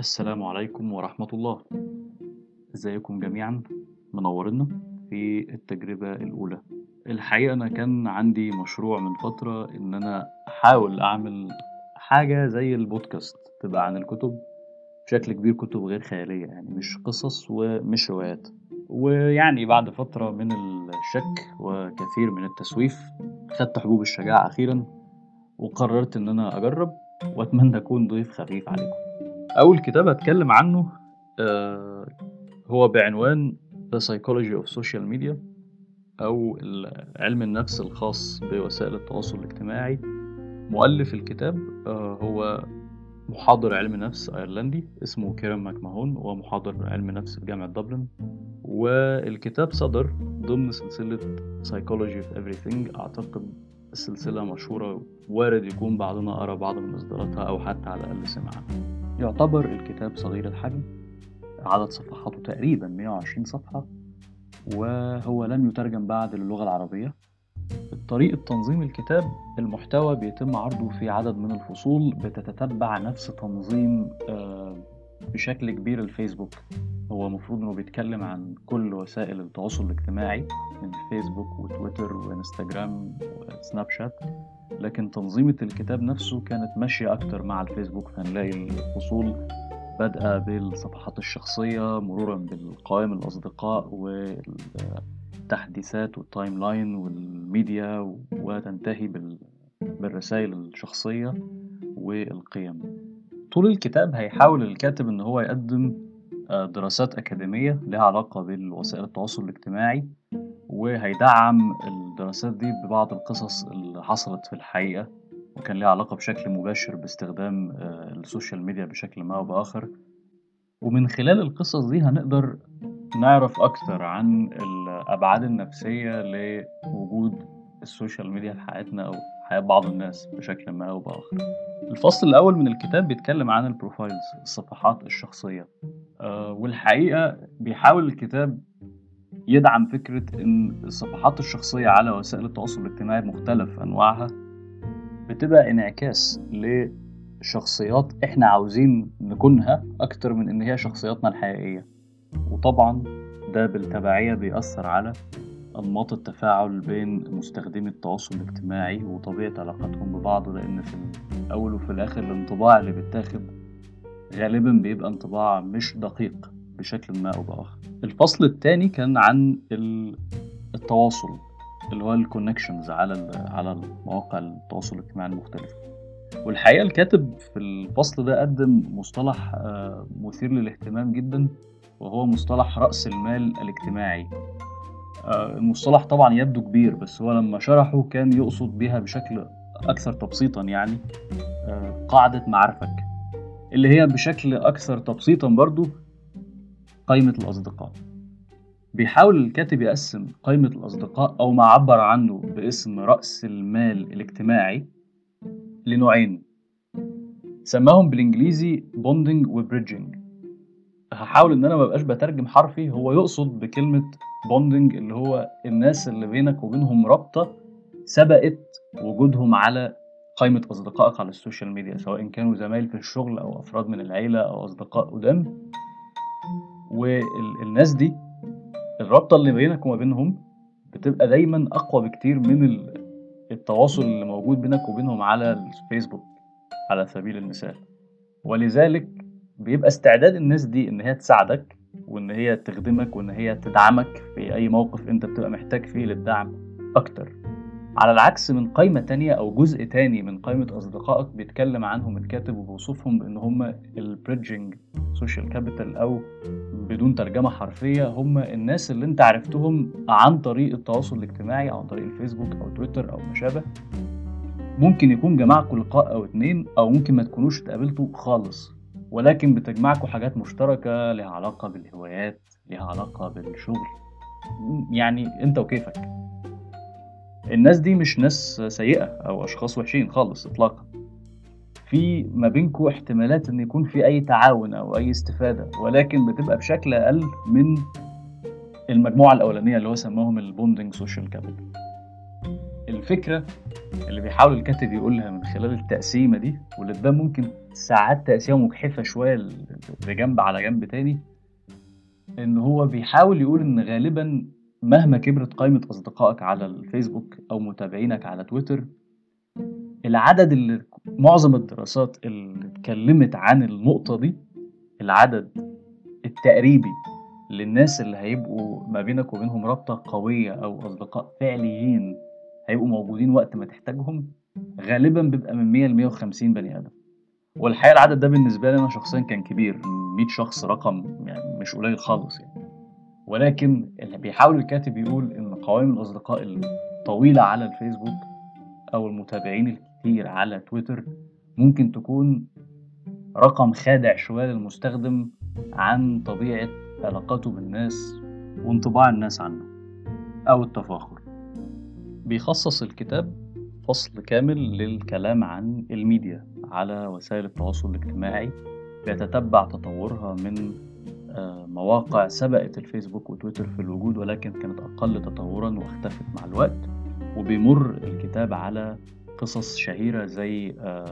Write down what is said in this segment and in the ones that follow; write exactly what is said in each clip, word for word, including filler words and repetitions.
السلام عليكم ورحمة الله. ازيكم جميعا؟ منورنا في التجربة الأولى. الحقيقة أنا كان عندي مشروع من فترة إن أنا أحاول أعمل حاجة زي البودكاست تبقى عن الكتب بشكل كبير، كتب غير خيالية يعني مش قصص ومش روايات. ويعني بعد فترة من الشك وكثير من التسويف خدت حبوب الشجاعة أخيرا وقررت إن أنا أجرب، وأتمنى أكون ضيف خفيف عليكم. أول كتاب هتكلم عنه آه هو بعنوان The Psychology of Social Media، أو علم النفس الخاص بوسائل التواصل الاجتماعي. مؤلف الكتاب آه هو محاضر علم نفس أيرلندي اسمه كيرن ماكماهون، وهو محاضر علم نفس في جامعة دبلن، والكتاب صدر ضمن سلسلة Psychology of Everything. أعتقد السلسلة مشهورة، وارد يكون بعضنا قرأ بعض من إصداراتها أو حتى على الأقل سمعها. يعتبر الكتاب صغير الحجم، عدد صفحاته تقريبا مئة وعشرين صفحة، وهو لم يترجم بعد للغة العربية. طريقة تنظيم الكتاب، المحتوى بيتم عرضه في عدد من الفصول بتتتبع نفس تنظيم بشكل كبير الفيسبوك. هو مفروض انه بيتكلم عن كل وسائل التواصل الاجتماعي من فيسبوك وتويتر وانستجرام وسناب شات، لكن تنظيمة الكتاب نفسه كانت ماشية أكتر مع الفيسبوك. فنلاقي الفصول بدأ بالصفحات الشخصية، مرورا بالقوائم الأصدقاء والتحديثات والتايم لاين والميديا، وتنتهي بالرسائل الشخصية والقيم. طول الكتاب هيحاول الكاتب إن هو يقدم دراسات أكاديمية لها علاقة بالوسائل التواصل الاجتماعي، وهيدعم الدراسات دي ببعض القصص اللي حصلت في الحقيقة وكان لها علاقة بشكل مباشر باستخدام السوشيال ميديا بشكل ما أو بآخر. ومن خلال القصص دي هنقدر نعرف أكتر عن الأبعاد النفسية لوجود السوشيال ميديا في حياتنا أو حياة بعض الناس بشكل ما أو بآخر. الفصل الأول من الكتاب بيتكلم عن البروفايلز، الصفحات الشخصية، أه والحقيقة بيحاول الكتاب يدعم فكرة إن الصفحات الشخصية على وسائل التواصل الاجتماعي بمختلف أنواعها بتبقى انعكاس لشخصيات إحنا عاوزين نكونها أكتر من إن هي شخصياتنا الحقيقية. وطبعا ده بالتبعية بيأثر على أنماط التفاعل بين مستخدمي التواصل الاجتماعي وطبيعة علاقتهم ببعض، لأن في الأول وفي الآخر الانطباع اللي بيتاخد غالبا بيبقى انطباع مش دقيق بشكل ما أو بآخر. الفصل الثاني كان عن التواصل اللي هو الكونكشنز على على مواقع التواصل الاجتماعي المختلفة. والحقيقة الكاتب في الفصل ده قدم مصطلح مثير للاهتمام جدا، وهو مصطلح رأس المال الاجتماعي. المصطلح طبعا يبدو كبير، بس هو لما شرحه كان يقصد بها بشكل أكثر تبسيطا يعني قاعدة معارفك، اللي هي بشكل أكثر تبسيطا برضو قائمة الأصدقاء. بيحاول الكاتب يقسم قائمة الأصدقاء أو ما عبر عنه باسم رأس المال الاجتماعي لنوعين، سماهم بالإنجليزي bonding و bridging. هحاول إن أنا مبقاش بترجم حرفي. هو يقصد بكلمة bonding اللي هو الناس اللي بينك وبينهم رابطة سبقت وجودهم على قائمة أصدقائك على السوشيال ميديا، سواء كانوا زمايل في الشغل أو أفراد من العيلة أو أصدقاء قدام. والناس دي الرابطة اللي بينك وما بينهم بتبقى دايما أقوى بكتير من التواصل اللي موجود بينك وبينهم على الفيسبوك على سبيل المثال. ولذلك بيبقى استعداد الناس دي إن هي تساعدك وإن هي تخدمك وإن هي تدعمك في أي موقف أنت بتبقى محتاج فيه للدعم أكتر، على العكس من قائمة تانية أو جزء تاني من قائمة أصدقائك بيتكلم عنهم الكاتب وبوصفهم بأن هم البريدجينج سوشيال كابيتال، أو بدون ترجمة حرفية هم الناس اللي انت عرفتهم عن طريق التواصل الاجتماعي أو عن طريق الفيسبوك أو تويتر أو ما شابه. ممكن يكون جمعكم لقاء أو اتنين، أو ممكن ما تكونوش اتقابلتوا خالص، ولكن بتجمعكم حاجات مشتركة لها علاقة بالهوايات، لها علاقة بالشغل، يعني انت وكيفك. الناس دي مش ناس سيئة أو أشخاص وحشين خالص إطلاقا. في ما بينكم احتمالات ان يكون في اي تعاون او اي استفادة، ولكن بتبقى بشكل اقل من المجموعة الاولانية اللي هو سماهم البوندنج سوشيال كابيتال. الفكرة اللي بيحاول الكاتب يقولها من خلال التقسيمة دي، واللي ده ممكن ساعات تقسيمة مجحفة شوية لجنب على جنب تاني، إن هو بيحاول يقول إن غالبا مهما كبرت قائمة أصدقائك على الفيسبوك أو متابعينك على تويتر، العدد اللي معظم الدراسات اللي اتكلمت عن النقطة دي، العدد التقريبي للناس اللي هيبقوا ما بينك وبينهم رابطة قوية أو أصدقاء فعليين هيبقوا موجودين وقت ما تحتاجهم، غالبا بيبقى من مية لمية وخمسين بني آدم. والحقيقة العدد ده بالنسبة لي أنا شخصيا كان كبير، مية شخص رقم يعني مش قليل خالص يعني. ولكن اللي بيحاول الكاتب يقول إن قوائم الأصدقاء الطويلة على الفيسبوك أو المتابعين الكتير على تويتر ممكن تكون رقم خادع شوية للمستخدم عن طبيعة علاقاته بالناس وانطباع الناس عنه أو التفاخر. بيخصص الكتاب فصل كامل للكلام عن الميديا على وسائل التواصل الاجتماعي، بيتتبع تطورها من مواقع سبقت الفيسبوك وتويتر في الوجود ولكن كانت أقل تطورا واختفت مع الوقت، وبيمر الكتاب على قصص شهيرة زي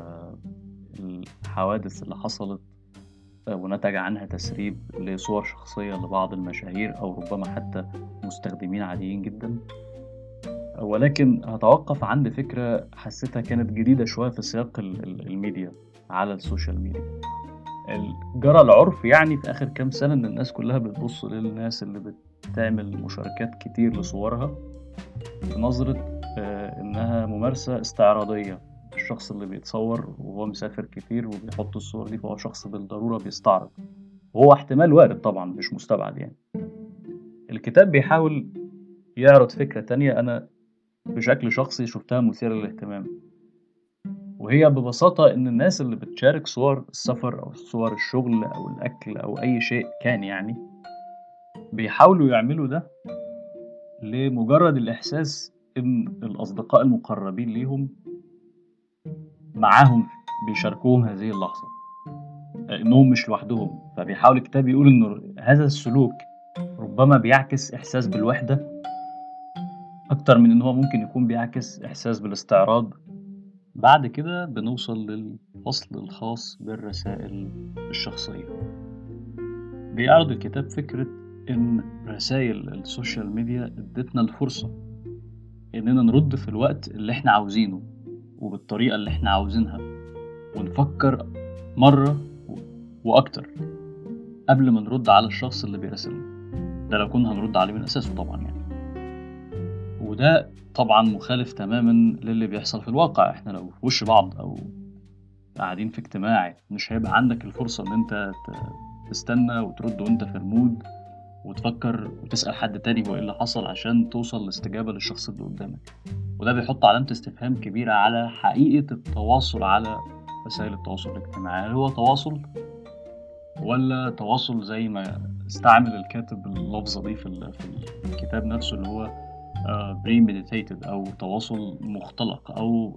الحوادث اللي حصلت ونتج عنها تسريب لصور شخصية لبعض المشاهير أو ربما حتى مستخدمين عاديين جدا. ولكن هتوقف عند فكرة حسيتها كانت جديدة شوية في سياق الميديا على السوشيال ميديا. جرى العرف يعني في آخر كام سنة إن الناس كلها بتبص للناس اللي بتعمل مشاركات كتير لصورها بنظرة إنها ممارسة استعراضية. الشخص اللي بيتصور وهو مسافر كتير وبيحط الصور دي فهو شخص بالضرورة بيستعرض، وهو احتمال وارد طبعا مش مستبعد يعني. الكتاب بيحاول يعرض فكرة تانية أنا بشكل شخصي شفتها مثيرة للاهتمام، وهي ببساطة إن الناس اللي بتشارك صور السفر أو صور الشغل أو الأكل أو أي شيء كان يعني بيحاولوا يعملوا ده لمجرد الإحساس إن الأصدقاء المقربين ليهم معاهم بيشاركوهم هذه اللحظة، إنهم مش لوحدهم. فبيحاول الكتاب يقول إن هذا السلوك ربما بيعكس إحساس بالوحدة أكتر من إنه ممكن يكون بيعكس إحساس بالاستعراض. بعد كده بنوصل للفصل الخاص بالرسائل الشخصية. بيعرض الكتاب فكرة إن رسائل السوشيال ميديا ادتنا الفرصة إننا نرد في الوقت اللي إحنا عاوزينه وبالطريقة اللي إحنا عاوزينها، ونفكر مرة وأكتر قبل ما نرد على الشخص اللي بيرسلنا، ده لو كنا هنرد عليه من أساسه طبعا يعني. وده طبعا مخالف تماما للي بيحصل في الواقع. إحنا لو في وش بعض أو قاعدين في اجتماع مش هيبقى عندك الفرصة إن أنت تستنى وترد وأنت في المود وتفكر وتسأل حد تاني هو إيه اللي حصل عشان توصل لاستجابة للشخص اللي قدامك. وده بيحط علامة استفهام كبيرة على حقيقة التواصل على وسائل التواصل الاجتماعي. هل هو تواصل ولا تواصل زي ما استعمل الكاتب اللفظة دي في الكتاب نفسه اللي هو premeditated أو تواصل مختلق أو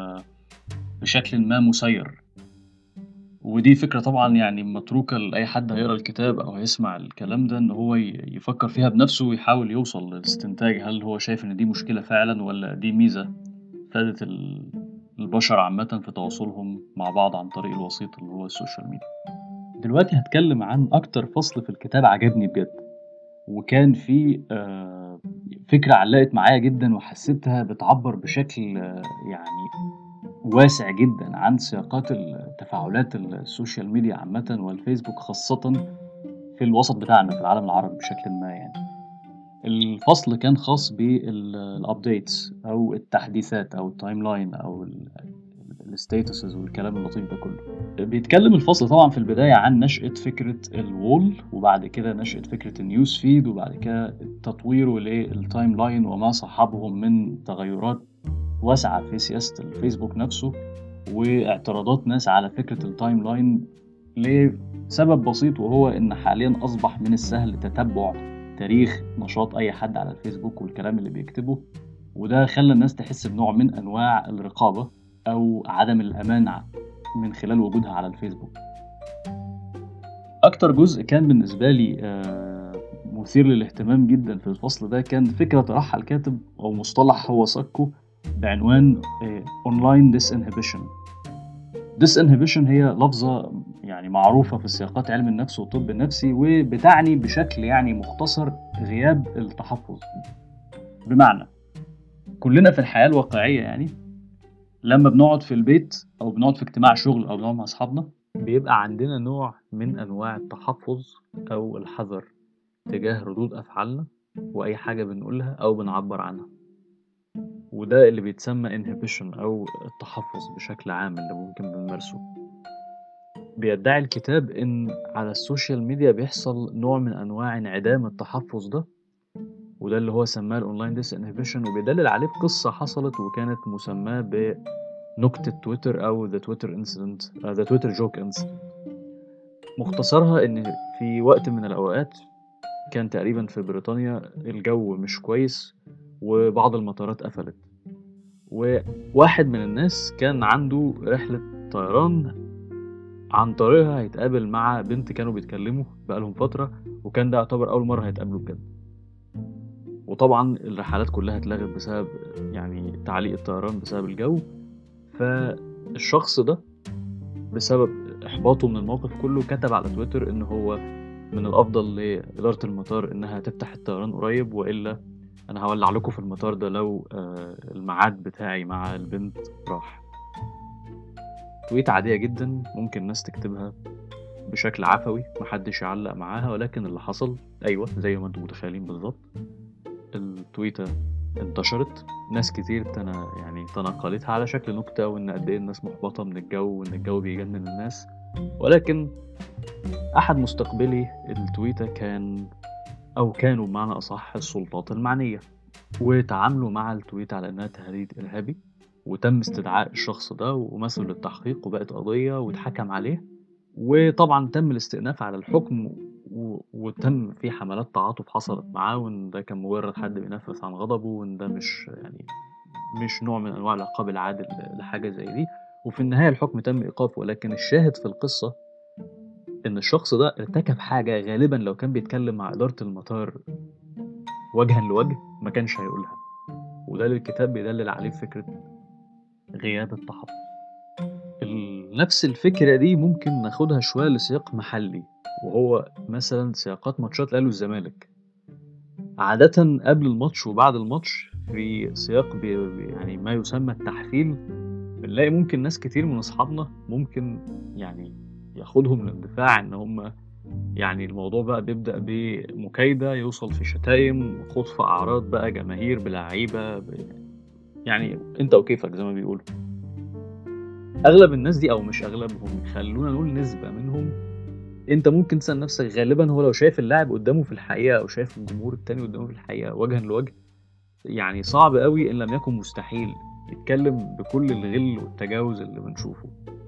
بشكل ما مسير. ودي فكرة طبعا يعني متروكة لأي حد هيقرأ الكتاب أو هيسمع الكلام ده إن هو يفكر فيها بنفسه ويحاول يوصل للاستنتاج هل هو شايف إن دي مشكلة فعلا ولا دي ميزة فادت البشر عامة في تواصلهم مع بعض عن طريق الوسيط اللي هو السوشيال ميديا. دلوقتي هتكلم عن أكتر فصل في الكتاب عجبني بجد، وكان فيه فكرة علقت معايا جدا وحسيتها بتعبر بشكل يعني واسع جدا عن سياقات التفاعلات السوشيال ميديا عامة والفيسبوك خاصة في الوسط بتاعنا في العالم العربي بشكل ما يعني. الفصل كان خاص بالابديتس او التحديثات او التايم لاين او الستاتسز والكلام اللطيف ده كله. بيتكلم الفصل طبعا في البداية عن نشأة فكرة الوول، وبعد كده نشأة فكرة النيوز فيد، وبعد كده تطويره للتايم لاين وما صاحبهم من تغيرات واسعة في سياسة الفيسبوك نفسه، واعتراضات ناس على فكرة التايم لاين لسبب بسيط وهو إن حاليا أصبح من السهل تتبع تاريخ نشاط أي حد على الفيسبوك والكلام اللي بيكتبه، وده خلى الناس تحس بنوع من أنواع الرقابة أو عدم الأمان من خلال وجودها على الفيسبوك. أكتر جزء كان بالنسبة لي مثير للاهتمام جدا في الفصل ده كان فكرة طرحها الكاتب أو مصطلح هو ساكه بعنوان Online Disinhibition. Disinhibition هي لفظة يعني معروفة في سياقات علم النفس والطب النفسي، وبتعني بشكل يعني مختصر غياب التحفظ. بمعنى كلنا في الحياة الواقعية يعني لما بنقعد في البيت أو بنقعد في اجتماع شغل أو بنقعد مع أصحابنا بيبقى عندنا نوع من أنواع التحفظ أو الحذر تجاه ردود أفعالنا وأي حاجة بنقولها أو بنعبر عنها، وده اللي بيتسمى inhibition أو التحفظ بشكل عام اللي ممكن بنمارسه. بيدعي الكتاب إن على السوشيال ميديا بيحصل نوع من أنواع انعدام التحفظ ده، وده اللي هو سماه الأونلاين disinhibition، وبيدلل عليه بقصة حصلت وكانت مسماه بنكتة تويتر أو the Twitter incident uh, the Twitter joke incident. مختصرها إن في وقت من الأوقات كان تقريبا في بريطانيا الجو مش كويس وبعض المطارات قفلت، وواحد من الناس كان عنده رحلة طيران عن طريقها هيتقابل مع بنت كانوا بيتكلموا بقالهم فترة، وكان ده يعتبر أول مرة هيتقابلوا بجد. وطبعا الرحلات كلها اتلغت بسبب يعني تعليق الطيران بسبب الجو. فالشخص ده بسبب إحباطه من الموقف كله كتب على تويتر إن هو من الأفضل لإدارة المطار إنها تفتح الطيران قريب، وإلا أنا هولع لكم في المطار ده لو الميعاد بتاعي مع البنت راح. تويت عادية جدا ممكن الناس تكتبها بشكل عفوي محدش يعلق معاها، ولكن اللي حصل أيوة زي ما انتم متخيلين بالظبط. التويتة انتشرت، ناس كتير تنا يعني تناقلتها على شكل نكتة وإن قد إيه الناس محبطة من الجو وإن الجو بيجنن الناس، ولكن أحد مستقبلي التويتة كان أو كانوا بمعنى أصح السلطات المعنية، وتعاملوا مع التويتة على إنها تهديد إرهابي، وتم استدعاء الشخص ده ومثل للتحقيق وبقت قضية واتحكم عليه، وطبعا تم الاستئناف على الحكم و... وتم في حملات تعاطف حصلت معاه، وان ده كان مجرد حد بينفس عن غضبه، وان ده مش يعني مش نوع من انواع العقاب العادل لحاجة زي دي. وفي النهاية الحكم تم ايقافه، ولكن الشاهد في القصة ان الشخص ده ارتكب حاجة غالبا لو كان بيتكلم مع إدارة المطار وجها لوجه ما كانش هيقولها، وده اللي الكتاب بيدلل عليه فكرة غياب التحفظ. نفس الفكرة دي ممكن ناخدها شوية لسياق محلي، وهو مثلا سياقات ماتشات الأهلي والزمالك. عادة قبل الماتش وبعد الماتش في سياق بي يعني ما يسمى التحفيل، بنلاقي ممكن ناس كتير من أصحابنا ممكن يعني ياخدهم الاندفاع إن هم يعني الموضوع بقى بيبدأ بمكايدة يوصل في شتايم خوض في أعراض بقى جماهير بلعيبة ب... يعني أنت وكيفك زي ما بيقولوا. أغلب الناس دي أو مش أغلبهم، خلونا نقول نسبة منهم، أنت ممكن تسأل نفسك غالبا هو لو شايف اللاعب قدامه في الحقيقة أو شايف الجمهور التاني قدامه في الحقيقة وجها لوجه، يعني صعب قوي إن لم يكن مستحيل يتكلم بكل الغل والتجاوز اللي بنشوفه.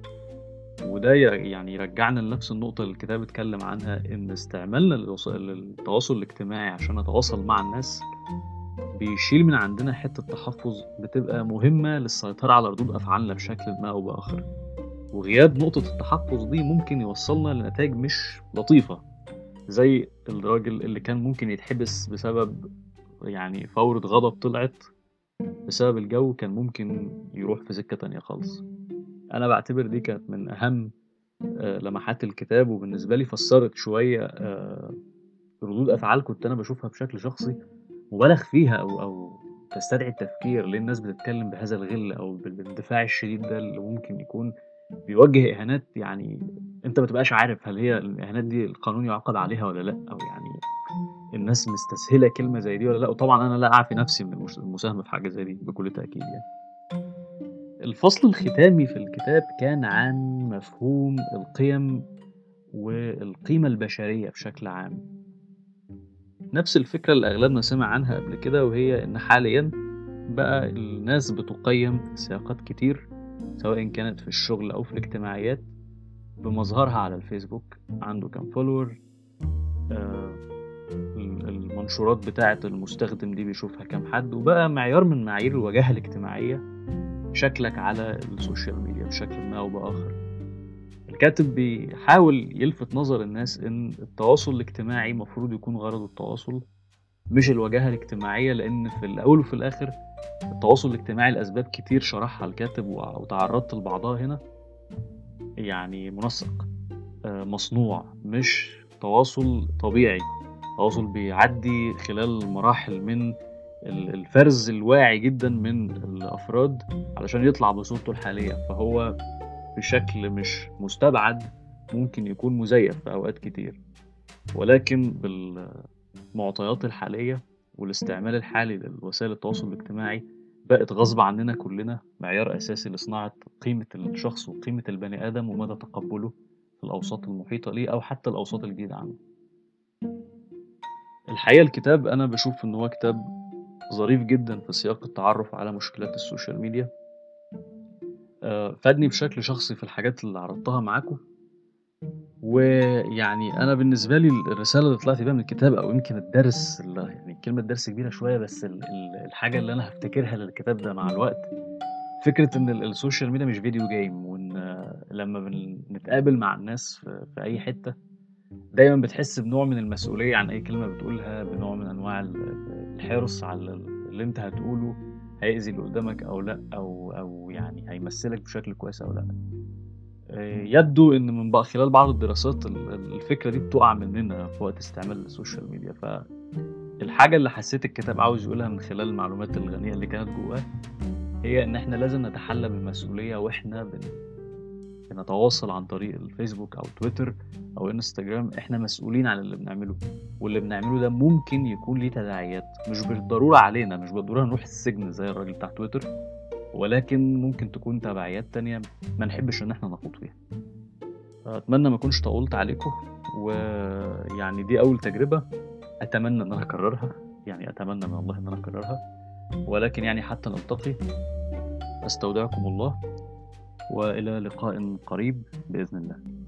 وده يعني يرجعنا لنفس النقطة اللي الكتاب اتكلم عنها، إن استعمالنا للتواصل الاجتماعي عشان نتواصل مع الناس بيشيل من عندنا حتة تحفظ بتبقى مهمة للسيطرة على ردود أفعالنا بشكل ما أو بآخر. وغياب نقطة التحفظ دي ممكن يوصلنا لنتائج مش لطيفة، زي الراجل اللي كان ممكن يتحبس بسبب يعني فورة غضب طلعت بسبب الجو، كان ممكن يروح في سكة تانية خالص. أنا بعتبر دي كانت من أهم لمحات الكتاب، وبالنسبة لي فسرت شوية ردود أفعال كنت أنا بشوفها بشكل شخصي مبالغ فيها أو أو تستدعي التفكير ليه الناس بتتكلم بهذا الغل أو بالاندفاع الشديد ده اللي ممكن يكون بيوجه إهانات، يعني أنت ما تبقاش عارف هل هي الإهانات دي القانون يعاقب عليها ولا لأ، أو يعني الناس مستسهلة كلمة زي دي ولا لأ. وطبعا أنا لا أعفي نفسي من المساهمة في حاجة زي دي بكل تأكيد يعني. الفصل الختامي في الكتاب كان عن مفهوم القيم والقيمة البشرية بشكل عام، نفس الفكرة اللي أغلبنا سمع عنها قبل كده، وهي إن حاليا بقى الناس بتقيم في سياقات كتير سواء كانت في الشغل أو في الاجتماعيات بمظهرها على الفيسبوك، عنده كام فولور، آه المنشورات بتاعة المستخدم دي بيشوفها كام حد، وبقى معيار من معايير الوجاهة الاجتماعية شكلك على السوشيال ميديا بشكل ما أو بآخر. الكاتب بيحاول يلفت نظر الناس إن التواصل الاجتماعي مفروض يكون غرض التواصل مش الوجاهة الاجتماعية، لأن في الأول وفي الآخر التواصل الاجتماعي لأسباب كتير شرحها الكاتب وع وتعرّضت لبعضها هنا، يعني منسّق، آآ مصنوع، مش تواصل طبيعي، تواصل بيعدّي خلال مراحل من ال الفَرْز الواعي جدًا من الأفراد علشان يطلع بصورته الحالية، فهو بشكل مش مستبعد ممكن يكون مزيف في أوقات كتير، ولكن بالمعطيات الحالية والاستعمال الحالي لوسائل التواصل الاجتماعي، بقت غصب عننا كلنا معيار أساسي لصناعة قيمة الشخص وقيمة البني آدم ومدى تقبُّله في الأوساط المحيطة ليه أو حتى الأوساط الجديدة عنه. الحقيقة الكتاب أنا باشوف إن هو كتاب ظريف جدًا في سياق التعرُّف على مشكلات السوشيال ميديا. آآ فادني بشكل شخصي في الحاجات اللي عرضتها معاكم، ويعني أنا بالنسبة لي ال الرسالة اللي طلعت بيها من الكتاب أو يمكن الدرس ال يعني كلمة درس كبيرة شوية، بس ال ال الحاجة اللي أنا هافتكرها للكتاب ده مع الوقت، فكرة إن ال السوشيال ميديا مش فيديو game وإن لمّا بنتقابل مع الناس في في أي حتة، دايمًا بتحس بنوع من المسؤولية عن أي كلمة بتقولها، بنوع من أنواع ال الحرص على ال اللي أنت هتقوله هيأذي اللي قدامك أو لأ، أو أو يعني هيمثّلك بشكل كويس أو لأ. آآ يبدو إن من بع خلال بعض الدراسات ال ال الفكرة دي بتُقع مننا في وقت استعمال السوشيال ميديا، فالحاجة اللي حسّيت الكتاب عاوز يقولها من خلال المعلومات الغنية اللي كانت جوّاه، هي إن إحنا لازم نتحلّى بالمسؤولية وإحنا بن بنتواصل عن طريق الفيسبوك أو تويتر أو إنستجرام، إحنا مسؤولين عن اللي بنعمله، واللي بنعمله ده ممكن يكون ليه تداعيات، مش بالضرورة علينا، مش بالضرورة نروح السجن زي الراجل بتاع تويتر، ولكن ممكن تكون تبعيات تانية ما نحبّش إن إحنا نخوض فيها. أتمنى ما أكونش طوّلت عليكم، ويعني دي أول تجربة، أتمنى إن أنا أكررها، يعني أتمنى من الله إن أنا أكررها، ولكن يعني حتى نلتقي، أستودعكم الله، وإلى لقاء قريب بإذن الله.